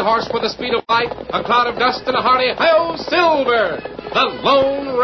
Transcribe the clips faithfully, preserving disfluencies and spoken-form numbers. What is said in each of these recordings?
horse with the speed of light, a cloud of dust, and a hearty hi-yo Silver, the Lone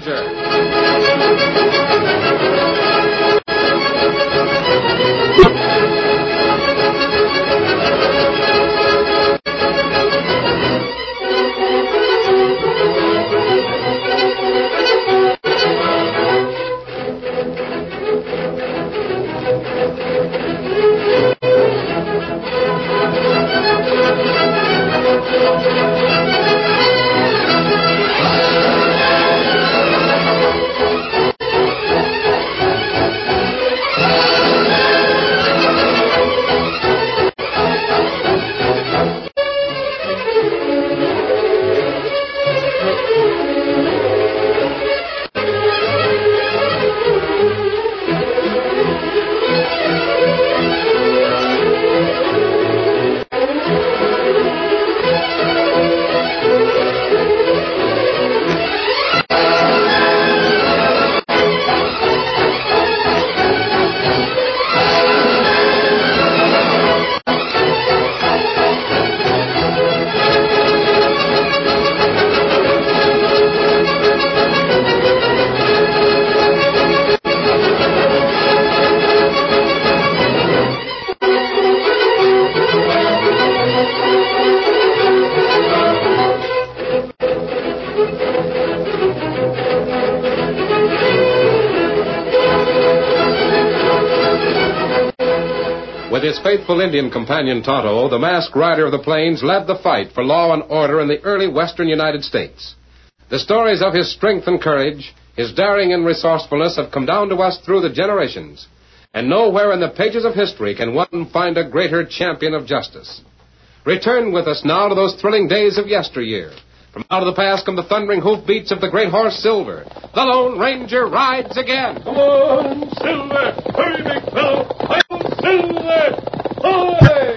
With his faithful Indian companion Tonto, the masked rider of the plains led the fight for law and order in the early western United States. The stories of his strength and courage, his daring and resourcefulness have come down to us through the generations. And nowhere in the pages of history can one find a greater champion of justice. Return with us now to those thrilling days of yesteryear. From out of the past come the thundering hoofbeats of the great horse Silver. The Lone Ranger rides again. Come on, Silver! Hurry, big fellow! I'm Silver! Ahoy!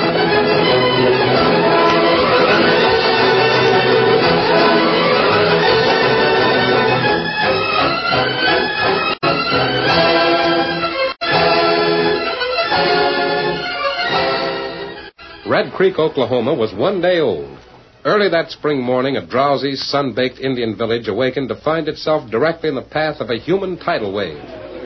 Red Creek, Oklahoma was one day old. Early that spring morning, a drowsy, sun-baked Indian village awakened to find itself directly in the path of a human tidal wave.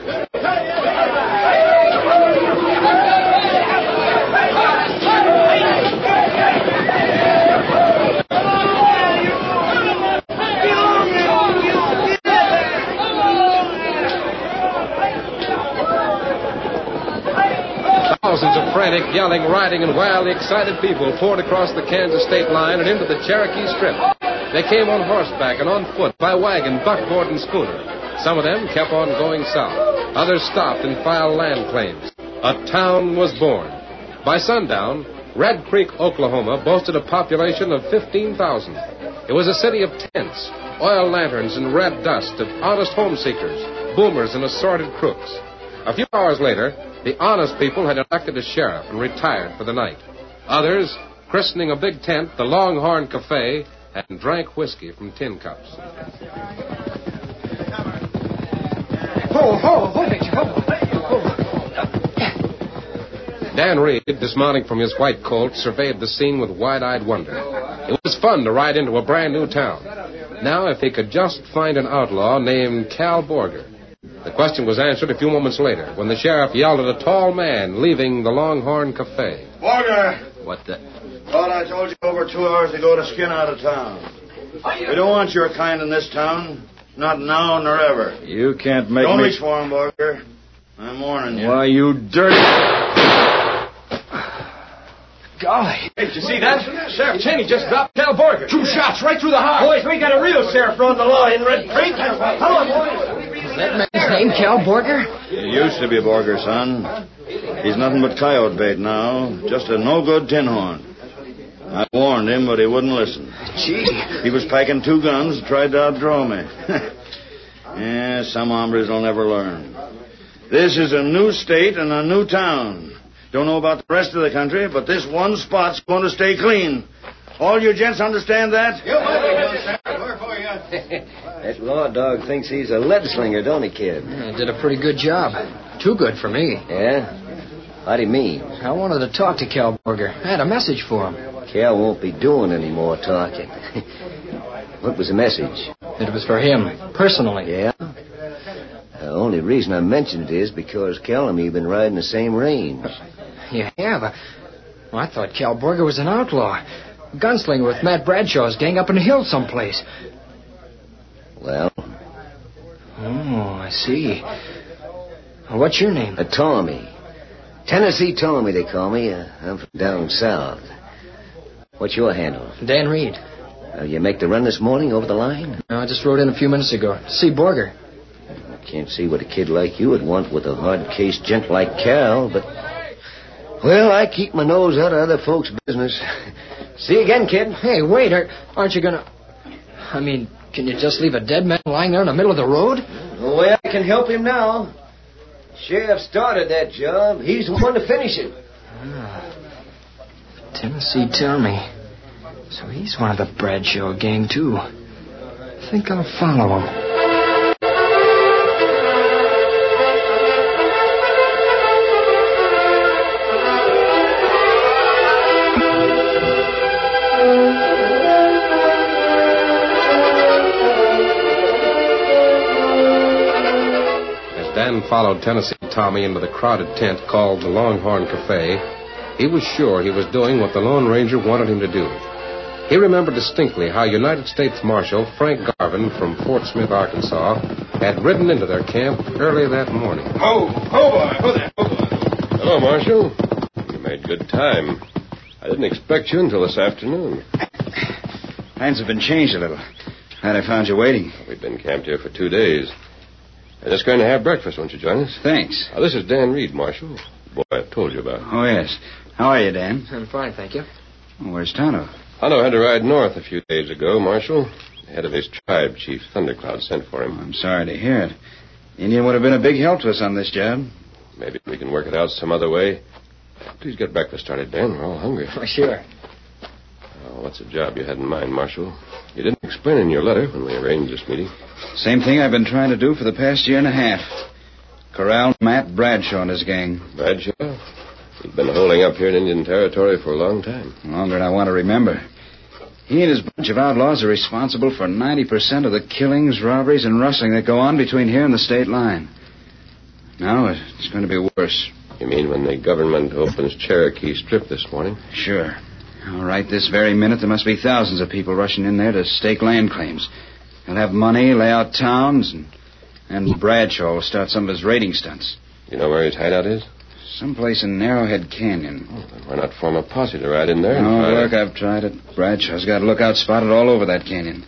Thousands of frantic, yelling, riding, and wildly excited people poured across the Kansas state line and into the Cherokee Strip. They came on horseback and on foot, by wagon, buckboard, and schooner. Some of them kept on going south. Others stopped and filed land claims. A town was born. By sundown, Red Creek, Oklahoma, boasted a population of fifteen thousand. It was a city of tents, oil lanterns, and red dust, of honest home-seekers, boomers, and assorted crooks. A few hours later, the honest people had elected a sheriff and retired for the night. Others, christening a big tent, the Longhorn Cafe, and drank whiskey from tin cups. Ho, ho, ho, Victor, ho, ho. Dan Reed, dismounting from his white colt, surveyed the scene with wide-eyed wonder. It was fun to ride into a brand-new town. Now, if he could just find an outlaw named Cal Borger. The question was answered a few moments later when the sheriff yelled at a tall man leaving the Longhorn Cafe. Borger! What the... Thought I told you over two hours ago to skin out of town. We don't want your kind in this town. Not now nor ever. You can't make don't me... Don't reach for him, Borger. I'm warning you. Why, you dirty... Golly. Hey, did you see that? Sheriff Cheney just dropped Cal Borger. Two shots right through the heart. Boys, we got a real sheriff on the law in Red Creek. Come on, boys. Is that man's name Cal Borger? He used to be Borger, son. He's nothing but coyote bait now. Just a no-good tin horn. I warned him, but he wouldn't listen. Gee. He was packing two guns and tried to outdraw me. Yeah, some hombres will never learn. This is a new state and a new town. Don't know about the rest of the country, but this one spot's going to stay clean. All you gents understand that? That law dog thinks he's a lead slinger, don't he, kid? Yeah, did a pretty good job. Too good for me. Yeah? How do you mean? I wanted to talk to Cal Borger. I had a message for him. Cal won't be doing any more talking. What was the message? It was for him, personally. Yeah? The only reason I mentioned it is because Cal and me have been riding the same range. You have? Well, I thought Cal Borger was an outlaw. A gunslinger with Matt Bradshaw's gang up in the hills someplace. Well? Oh, I see. What's your name? Uh, Tommy. Tennessee Tommy, they call me. Uh, I'm from down south. What's your handle? Dan Reed. Uh, you make the run this morning over the line? No, I just rode in a few minutes ago to see Borger. I can't see what a kid like you would want with a hard-case gent like Cal, but... Well, I keep my nose out of other folks' business. See you again, kid. Hey, wait. Are, aren't you gonna... I mean, can you just leave a dead man lying there in the middle of the road? No way I can help him now. Sheriff started that job. He's the one to finish it. Ah, Tennessee Tommy. So he's one of the Bradshaw gang, too. I think I'll follow him. Dan followed Tennessee Tommy into the crowded tent called the Longhorn Cafe. He was sure he was doing what the Lone Ranger wanted him to do. He remembered distinctly how United States Marshal Frank Garvin from Fort Smith, Arkansas, had ridden into their camp early that morning. Oh, oh, boy. Oh, there. Oh, boy. Hello, Marshal. You made good time. I didn't expect you until this afternoon. Plans have been changed a little. Glad I found you waiting. We've been camped here for two days. I'm just going to have breakfast. Won't you join us? Thanks. Uh, this is Dan Reed, Marshal. The boy I've told you about. Oh, yes. How are you, Dan? I'm fine, thank you. Oh, where's Tonto? Tonto had to ride north a few days ago, Marshal. The head of his tribe, Chief Thundercloud, sent for him. Oh, I'm sorry to hear it. The Indian would have been a big help to us on this job. Maybe we can work it out some other way. Please get breakfast started, Dan. We're all hungry. Oh, sure. Oh, what's the job you had in mind, Marshal? You didn't explain in your letter when we arranged this meeting. Same thing I've been trying to do for the past year and a half. Corral Matt Bradshaw and his gang. Bradshaw? He's been holding up here in Indian Territory for a long time. Longer than I want to remember. He and his bunch of outlaws are responsible for ninety percent of the killings, robberies, and rustling that go on between here and the state line. Now it's going to be worse. You mean when the government opens Cherokee Strip this morning? Sure. All right, this very minute there must be thousands of people rushing in there to stake land claims. They'll have money, lay out towns, and, and Bradshaw will start some of his raiding stunts. You know where his hideout is? Someplace in Narrowhead Canyon. Oh, then why not form a posse to ride in there? And No, try look, to... I've tried it. Bradshaw's got a lookout spotted all over that canyon.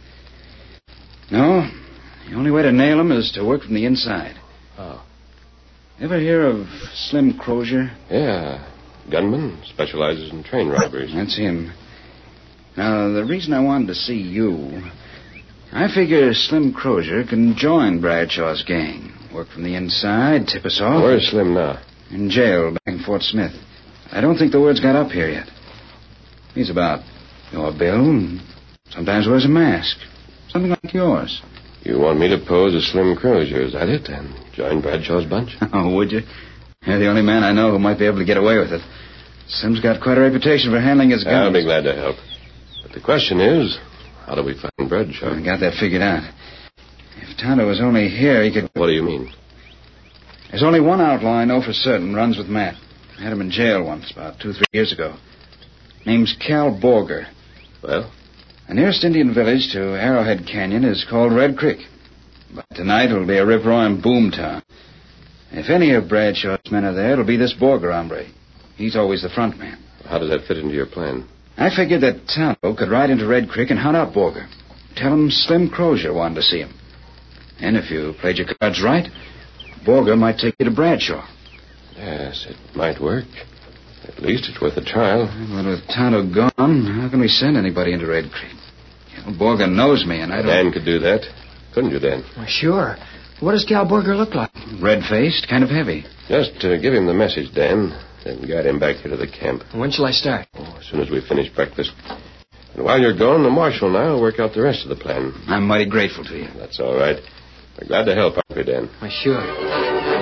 No, the only way to nail him is to work from the inside. Oh. Ever hear of Slim Crozier? Yeah. Gunman, specializes in train robberies. That's him. Now, the reason I wanted to see you, I figure Slim Crozier can join Bradshaw's gang. Work from the inside, tip us off. Where's Slim now? In jail back in Fort Smith. I don't think the word's got up here yet. He's about your build and sometimes wears a mask. Something like yours. You want me to pose as Slim Crozier, is that it? And join Bradshaw's bunch? Oh, would you? You're the only man I know who might be able to get away with it. Slim's got quite a reputation for handling his guns. I'll be glad to help. But the question is, how do we find Bradshaw? I got that figured out. If Tonto was only here, he could... What do you mean? There's only one outlaw I know for certain runs with Matt. I had him in jail once, about two, three years ago. Name's Cal Borger. Well? The nearest Indian village to Arrowhead Canyon is called Red Creek. But tonight it'll be a rip-roaring boom town. If any of Bradshaw's men are there, it'll be this Borger hombre. He's always the front man. How does that fit into your plan? I figured that Tonto could ride into Red Creek and hunt out Borger. Tell him Slim Crozier wanted to see him. And if you played your cards right, Borger might take you to Bradshaw. Yes, it might work. At least it's worth a trial. But with Tonto gone, how can we send anybody into Red Creek? You know, Borger knows me, and I don't... Dan could do that. Couldn't you, Dan? Well, sure. What does Cal Borger look like? Red-faced, kind of heavy. Just uh, give him the message, Dan, then guide him back here to the camp. When shall I start? Oh, as soon as we finish breakfast. And while you're gone, the marshal and I will work out the rest of the plan. I'm mighty grateful to you. That's all right. We're glad to help, aren't we, Dan? Well, sure.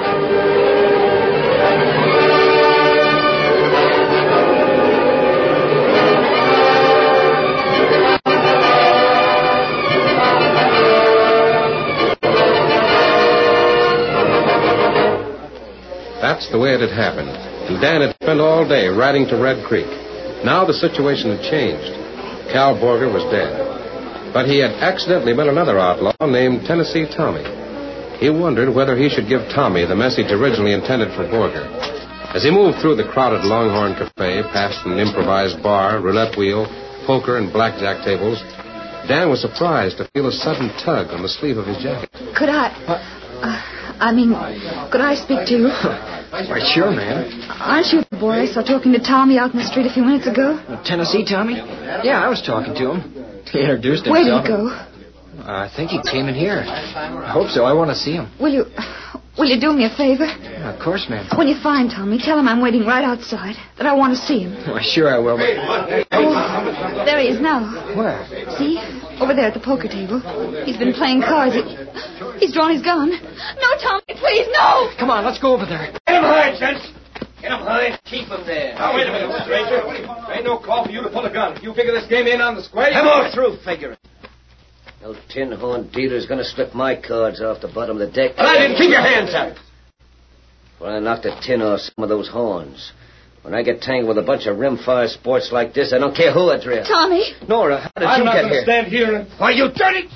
That's the way it had happened. And Dan had spent all day riding to Red Creek. Now the situation had changed. Cal Borger was dead. But he had accidentally met another outlaw named Tennessee Tommy. He wondered whether he should give Tommy the message originally intended for Borger. As he moved through the crowded Longhorn Cafe, past an improvised bar, roulette wheel, poker, and blackjack tables, Dan was surprised to feel a sudden tug on the sleeve of his jacket. Could I... Uh, I mean, could I speak to you? Why, sure, ma'am. Aren't you the boy I saw talking to Tommy out in the street a few minutes ago? Uh, Tennessee Tommy? Yeah, I was talking to him. He introduced himself. Where did he go? Uh, I think he came in here. I hope so. I want to see him. Will you... Will you do me a favor? Yeah, of course, ma'am. When you find Tommy, tell him I'm waiting right outside, that I want to see him. Why, sure I will, but... Oh, there he is now. Where? See? Over there at the poker table. He's been playing cards. He... He's drawn his gun. No, Tommy, please, no! Come on, let's go over there. Get him high, gents. Get him high. Keep him there. Now, wait a minute, Mister Ranger. There ain't no call for you to pull a gun. If you figure this game in on the square... Come on through, figure it. No tin horn dealer's going to slip my cards off the bottom of the deck. And I didn't keep your hands up. Well, I knocked the tin off some of those horns. When I get tangled with a bunch of rimfire sports like this, I don't care who I drill. Tommy! Nora, how did I'm you not get going to here? stand here and... Why, you dirty...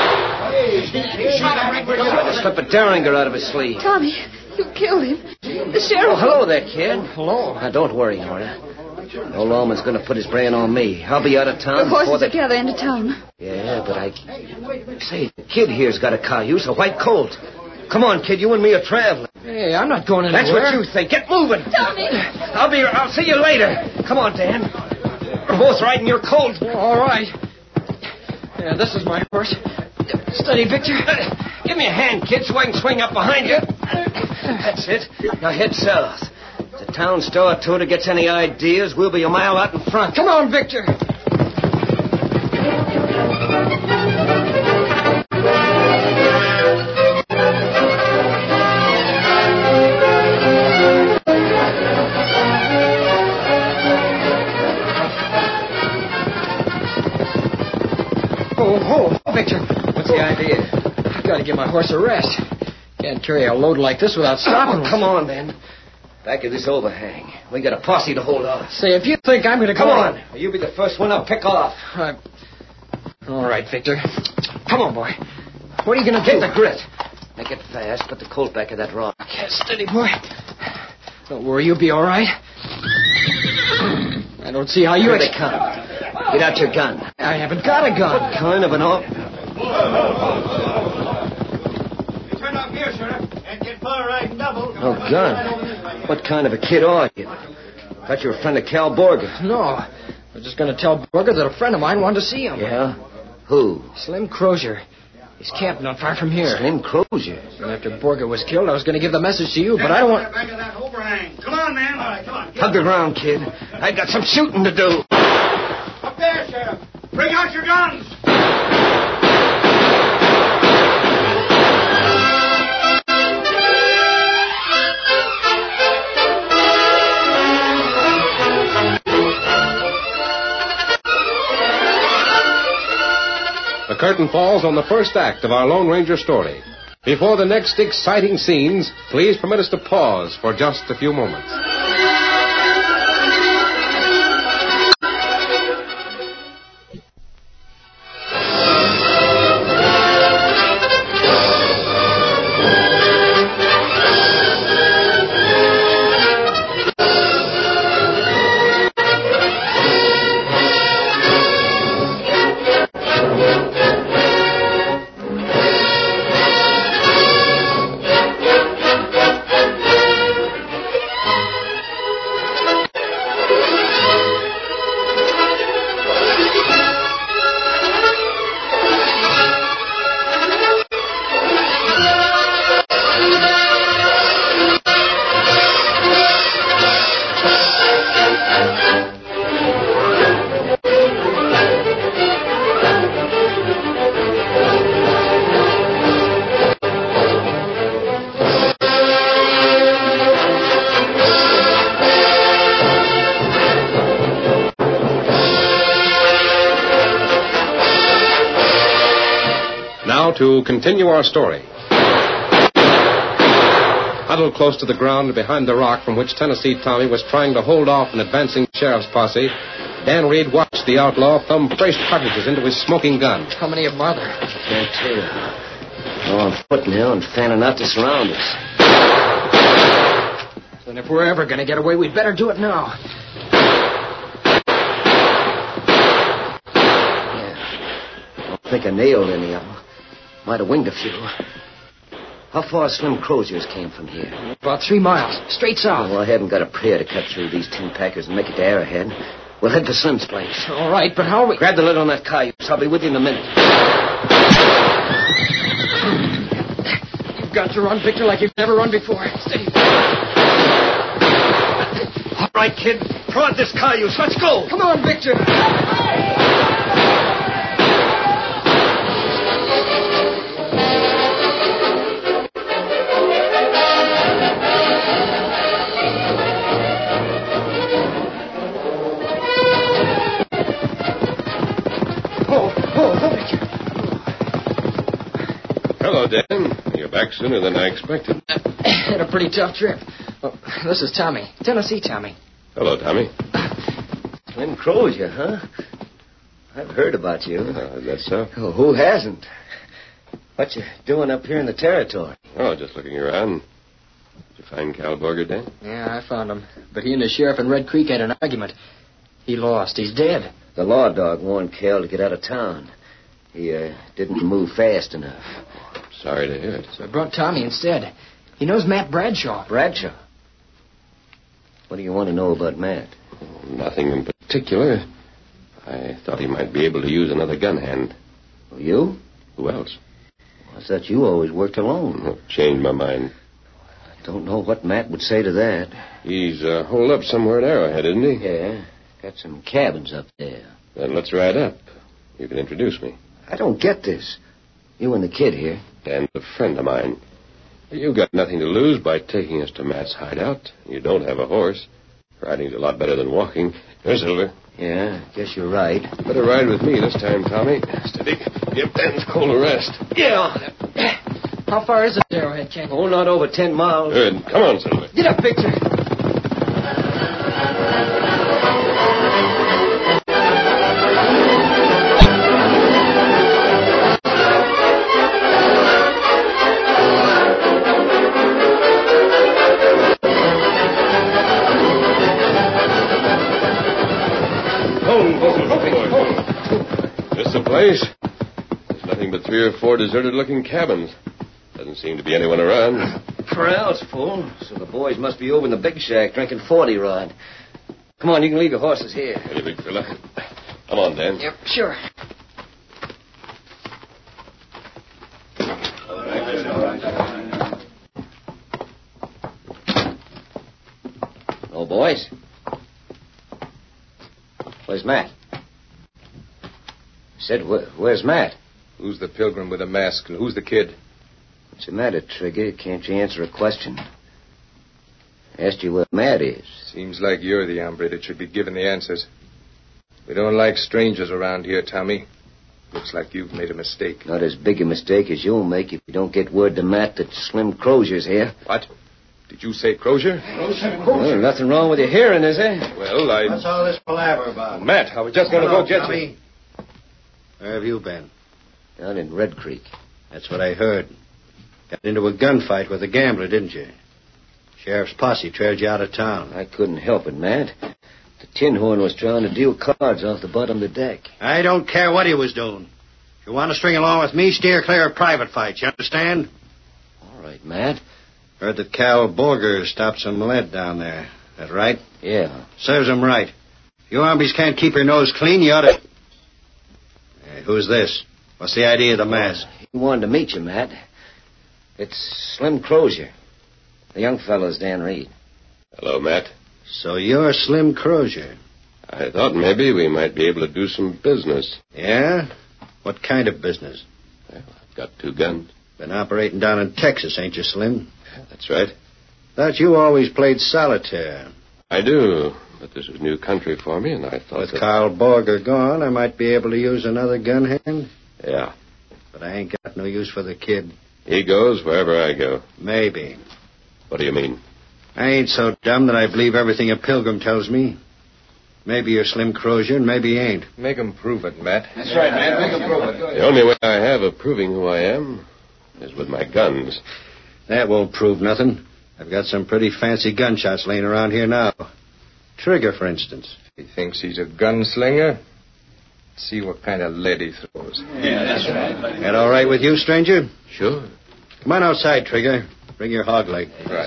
Tried to slip a derringer out of his sleeve. Tommy, you killed him. The Oh, sheriff... hello there, kid. Hello. Now, don't worry, Nora. No lawman's going to put his brand on me. I'll be out of town The horses before are at the other end of town. Yeah, but I... Say, the kid here's got a cayuse, a white colt. Come on, kid, you and me are traveling. Hey, I'm not going anywhere. That's what you think. Get moving. Tommy! I'll be... I'll see you later. Come on, Dan. We're both riding your colt. All right. Yeah, this is my horse. Steady, Victor. Give me a hand, kid, so I can swing up behind you. That's it. Now head south. If the town store tutor gets any ideas, we'll be a mile out in front. Come on, Victor. Oh, oh, Victor. What's the idea? I've got to give my horse a rest. Can't carry a load like this without stopping. Oh, come on, then. Back of this overhang. We got a posse to hold off. Say, if you think I'm going to Come go... on. You be the first one I'll pick off. Uh, all right, Victor. Come on, boy. What are you going to do? Get the grit. Make it fast. Put the colt back of that rock. Yeah, steady, boy. Don't worry, you'll be all right. I don't see how you... Here ex- they come. Get out your gun. I haven't got a gun. What kind of an op... Turn off gear, Sheriff. And get far right double. Oh, gun. What kind of a kid are you? Thought you were a friend of Cal Borger. No. I was just going to tell Borger that a friend of mine wanted to see him. Yeah? Who? Slim Crozier. He's camped not far from here. Slim Crozier. And after Borger was killed, I was going to give the message to you, but I don't want... Back of that overhang. Come on, man. All right, come on. Hug the ground, kid. I got some shooting to do. Up there, Sheriff. Bring out your guns. The curtain falls on the first act of our Lone Ranger story. Before the next exciting scenes, please permit us to pause for just a few moments. Now to continue our story. Huddled close to the ground behind the rock from which Tennessee Tommy was trying to hold off an advancing sheriff's posse, Dan Reed watched the outlaw thumb fresh cartridges into his smoking gun. How many of them are there? Can't tell. They're on foot now and fanning out to surround us. And if we're ever going to get away, we'd better do it now. Yeah. Don't think I nailed any of them. Might have winged a few. How far Slim Crozier's came from here? About three miles. Straight south. Well, I haven't got a prayer to cut through these tin packers and make it to Arrowhead. We'll head for Slim's place. All right, but how are we... Grab the lid on that cayuse. I'll be with you in a minute. You've got to run, Victor, like you've never run before. Steady. All right, kid. Prod this cayuse. Let's go. Come on, Victor. Hello, Dan. You're back sooner than I expected. Had a pretty tough trip. Oh, this is Tommy. Tennessee Tommy. Hello, Tommy. Slim Crozier, huh? I've heard about you. Uh, that's so. Oh, who hasn't? What you doing up here in the territory? Oh, just looking around. Did you find Cal Borger, Dan? Yeah, I found him. But he and the sheriff in Red Creek had an argument. He lost. He's dead. The law dog warned Cal to get out of town. He uh, didn't move fast enough. Sorry to hear it. So I brought Tommy instead. He knows Matt Bradshaw. Bradshaw? What do you want to know about Matt? Nothing in particular. I thought he might be able to use another gun hand. Oh, you? Who else? I thought you always worked alone. I've changed my mind. I don't know what Matt would say to that. He's uh, holed up somewhere at Arrowhead, isn't he? Yeah. Got some cabins up there. Then let's ride up. You can introduce me. I don't get this. You and the kid here. And a friend of mine. You've got nothing to lose by taking us to Matt's hideout. You don't have a horse. Riding's a lot better than walking. There's Silver. Yeah, guess you're right. Better ride with me this time, Tommy. Steady. Give Ben's cold a rest. Yeah. How far is it, Arrowhead, Ken? Oh, not over ten miles. Good. Come on, Silver. Get up, Victor. This the place? There's nothing but three or four deserted-looking cabins. Doesn't seem to be anyone around. Corral's full, so the boys must be over in the big shack drinking forty rod. Come on, you can leave your horses here. Hey, big fella. Come on, Dan. Yep, sure. Oh, boys. Where's Matt? I said, where, where's Matt? Who's the pilgrim with a mask, and who's the kid? What's the matter, Trigger? Can't you answer a question? I asked you where Matt is. Seems like you're the hombre that should be given the answers. We don't like strangers around here, Tommy. Looks like you've made a mistake. Not as big a mistake as you'll make if you don't get word to Matt that Slim Crozier's here. What? Did you say Crozier? Well, nothing wrong with your hearing, is there? Well, I... What's all this palaver about? Matt, I was just going to Hello, go get Tommy. you. Where have you been? Down in Red Creek. That's what I heard. Got into a gunfight with a gambler, didn't you? Sheriff's posse trailed you out of town. I couldn't help it, Matt. The Tin Horn was trying to deal cards off the bottom of the deck. I don't care what he was doing. If you want to string along with me, steer clear of private fights. You understand? All right, Matt. Heard that Cal Borger stopped some lead down there. That right? Yeah. Serves him right. If you hombres can't keep your nose clean, you ought to... Hey, who's this? What's the idea of the mask? He wanted to meet you, Matt. It's Slim Crozier. The young fellow's Dan Reed. Hello, Matt. So you're Slim Crozier. I thought maybe we might be able to do some business. Yeah? What kind of business? Well, I've got two guns. Been operating down in Texas, ain't you, Slim? That's right. Thought you always played solitaire. I do, but this is new country for me, and I thought With that... Carl Borger gone, I might be able to use another gun hand. Yeah. But I ain't got no use for the kid. He goes wherever I go. Maybe. What do you mean? I ain't so dumb that I believe everything a pilgrim tells me. Maybe you're Slim Crozier, and maybe you ain't. Make him prove it, Matt. That's right, man. Make him prove it. The only way I have of proving who I am is with my guns. That won't prove nothing. I've got some pretty fancy gunshots laying around here now. Trigger, for instance. He thinks he's a gunslinger. Let's see what kind of lead he throws. Yeah, that's right. That all right with you, stranger? Sure. Come on outside, Trigger. Bring your hog leg. Right.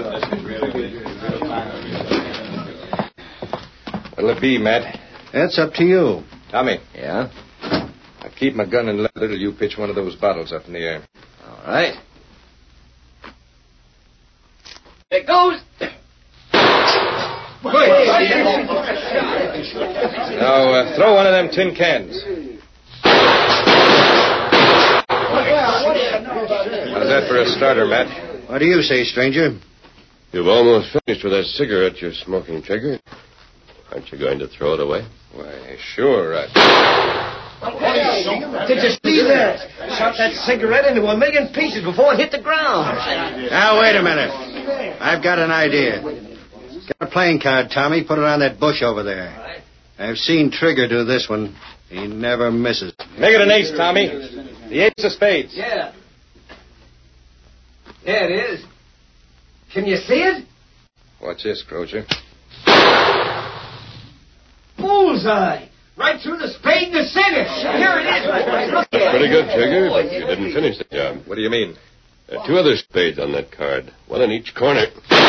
What'll it be, Matt? That's up to you. Tommy. Yeah? I keep my gun in leather till you pitch one of those bottles up in the air. All right. There it goes. Now, uh, throw one of them tin cans. How's that for a starter, Matt? What do you say, stranger? You've almost finished with that cigarette you're smoking, Trigger. Aren't you going to throw it away? Why, sure. I... Did you see that? Shot that cigarette into a million pieces before it hit the ground. Now, wait a minute. I've got an idea. Got a playing card, Tommy. Put it on that bush over there. I've seen Trigger do this one. He never misses. Make it an ace, Tommy. The ace of spades. Yeah. Yeah, it is. Can you see it? Watch this, Crozier. Bullseye. Right through the spade in the center. Here it is. Look That's at pretty it. good, Trigger, but you didn't finish the job. What do you mean? There are two other spades on that card, one in each corner.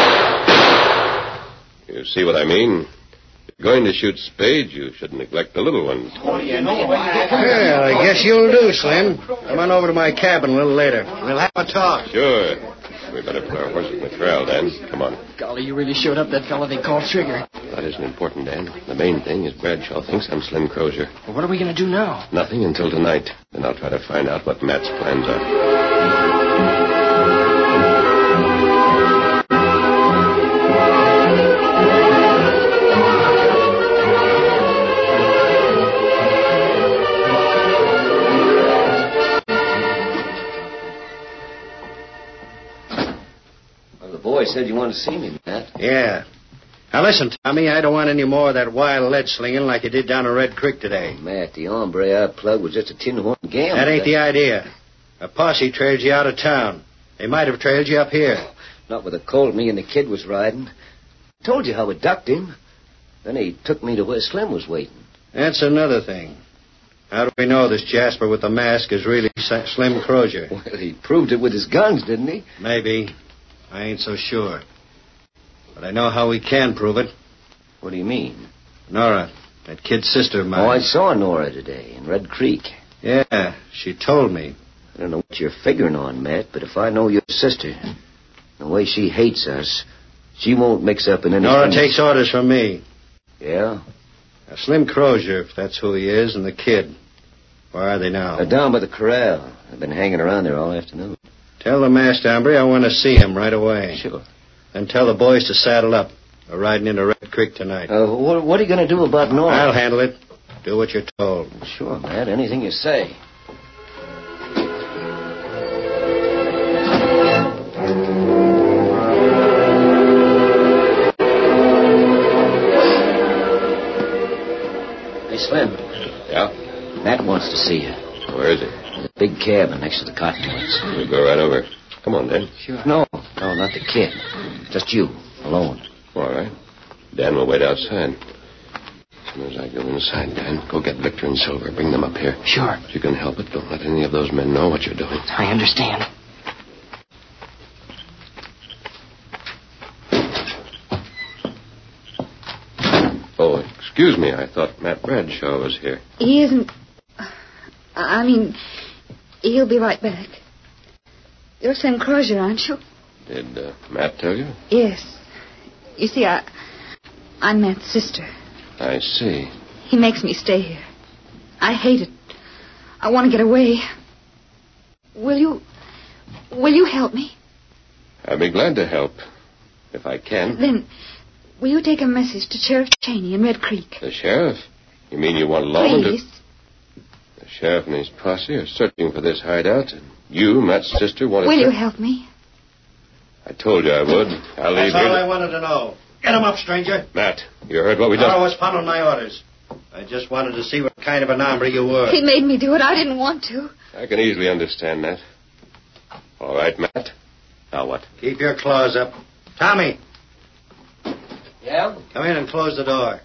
You see what I mean? If you're going to shoot spades, you should neglect the little ones. Well, I guess you'll do, Slim. Come on over to my cabin a little later. We'll have a talk. Sure. We better put our horses in the corral, Dan. Come on. Golly, you really showed up that fella they call Trigger. That isn't important, Dan. The main thing is Bradshaw thinks I'm Slim Crozier. Well, what are we going to do now? Nothing until tonight. Then I'll try to find out what Matt's plans are. Boy said you wanted to see me, Matt. Yeah. Now, listen, Tommy, I don't want any more of that wild lead slinging like you did down at Red Creek today. Oh, Matt, the hombre I plugged was just a tin horn gamble. That ain't the idea. A posse trailed you out of town. They might have trailed you up here. Not with the colt me and the kid was riding. I told you how we ducked him. Then he took me to where Slim was waiting. That's another thing. How do we know this Jasper with the mask is really Slim Crozier? Well, he proved it with his guns, didn't he? Maybe. I ain't so sure. But I know how we can prove it. What do you mean? Nora, that kid's sister of mine. Oh, I saw Nora today in Red Creek. Yeah, she told me. I don't know what you're figuring on, Matt, but if I know your sister, the way she hates us, she won't mix up in anything. Nora takes orders from me. Yeah? Now, Slim Crozier, if that's who he is, and the kid. Where are they now? They're down by the corral. They've been hanging around there all afternoon. Tell the masked hombre I want to see him right away. Sure. Then tell the boys to saddle up. We're riding into Red Creek tonight. Uh, what, what are you going to do about Nora? I'll handle it. Do what you're told. Sure, Matt. Anything you say. Hey, Slim. Yeah? Matt wants to see you. Where is he? The big cabin next to the cottonwoods. We'll go right over. Come on, Dan. Sure. No, no, not the kid. Just you, alone. All right. Dan will wait outside. As soon as I go inside, Dan, go get Victor and Silver. Bring them up here. Sure. If you can help it, don't let any of those men know what you're doing. I understand. Oh, excuse me. I thought Matt Bradshaw was here. He isn't. I mean, he'll be right back. You're Slim Crozier, aren't you? Did uh, Matt tell you? Yes. You see, I, I'm Matt's sister. I see. He makes me stay here. I hate it. I want to get away. Will you... Will you help me? I'd be glad to help, if I can. Then, will you take a message to Sheriff Cheney in Red Creek? The sheriff? You mean you want lawmen to... Please. The sheriff and his posse are searching for this hideout, and you, Matt's sister, want to... Will tra- you help me? I told you I would. I'll leave That's all here. I wanted to know. Get him up, stranger. Matt, you heard what we just... I was following my orders. I just wanted to see what kind of an hombre you were. He made me do it. I didn't want to. I can easily understand that. All right, Matt. Now what? Keep your claws up. Tommy, Yeah? come in and close the door.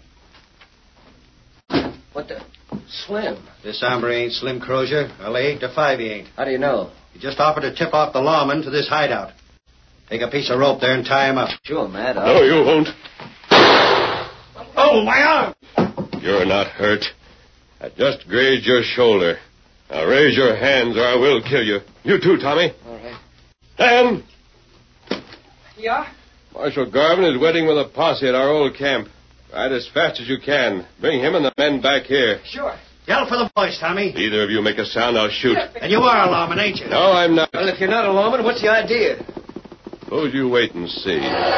What the... Slim. This hombre ain't Slim Crozier. Well, eight to five he ain't. How do you know? He just offered to tip off the lawman to this hideout. Take a piece of rope there and tie him up. Sure, Matt. No, you won't. Oh, my arm! You're not hurt. I just grazed your shoulder. Now raise your hands or I will kill you. You too, Tommy. All right. Dan! Yeah? Marshal Garvin is waiting with a posse at our old camp. Ride as fast as you can. Bring him and the men back here. Sure. Yell for the boys, Tommy. Either of you make a sound, I'll shoot. And you are a lawman, ain't you? No, I'm not. Well, if you're not a lawman, what's the idea? Suppose you wait and see.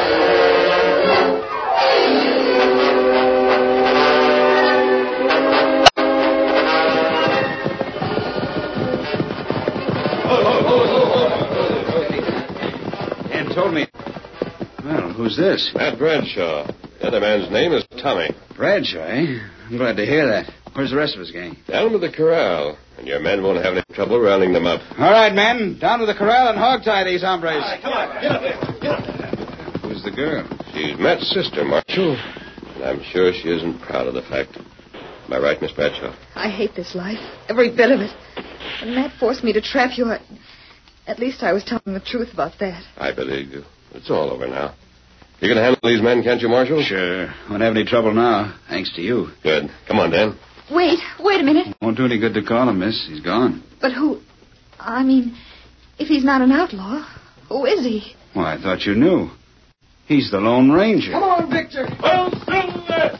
Dan told me. Well, who's this? Matt Bradshaw. The other man's name is Tommy. Bradshaw, eh? I'm glad to hear that. Where's the rest of his gang? Down to the corral, and your men won't have any trouble rounding them up. All right, men. Down to the corral and hog-tie these hombres. All right, come on. Get up there. Get up there. Who's the girl? She's Matt's sister, Marshal. And I'm sure she isn't proud of the fact. Am I right, Miss Bradshaw? I hate this life. Every bit of it. When Matt forced me to trap you, I... at least I was telling the truth about that. I believe you. It's all over now. You can handle these men, can't you, Marshal? Sure. Won't have any trouble now, thanks to you. Good. Come on, Dan. Wait, wait a minute. Won't do any good to call him, miss. He's gone. But who... I mean, if he's not an outlaw, who is he? Well, I thought you knew. He's the Lone Ranger. Come on, Victor. Oh, Silver!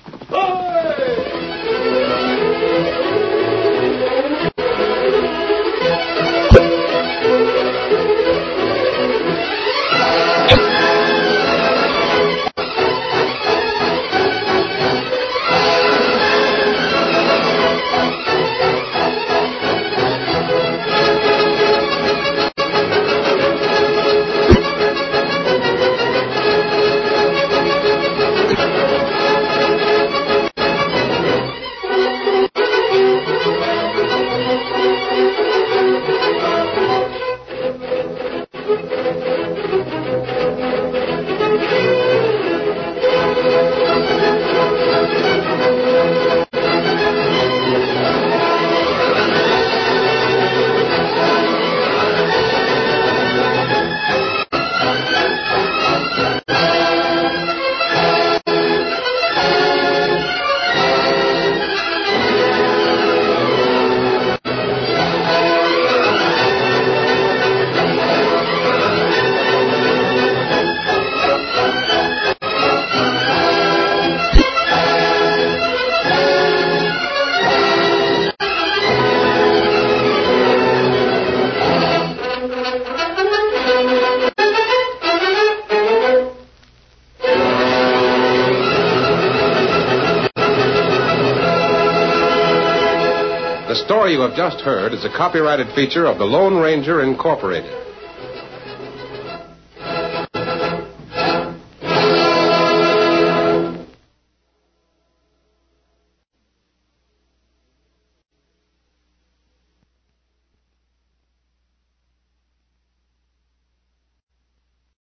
The story you have just heard is a copyrighted feature of the Lone Ranger Incorporated.